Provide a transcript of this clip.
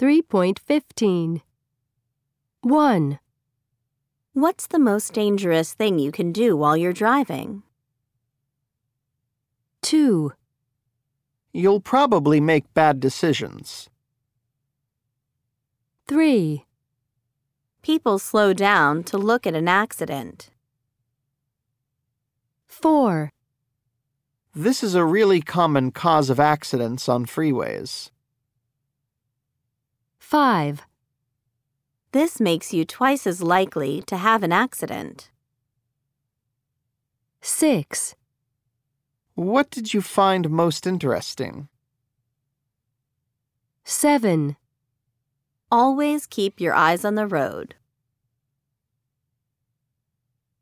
3.15. 1. What's the most dangerous thing you can do while you're driving? 2. You'll probably make bad decisions. 3. People slow down to look at an accident. 4. This is a really common cause of accidents on freeways. 5. This makes you twice as likely to have an accident. 6. What did you find most interesting? 7. Always keep your eyes on the road.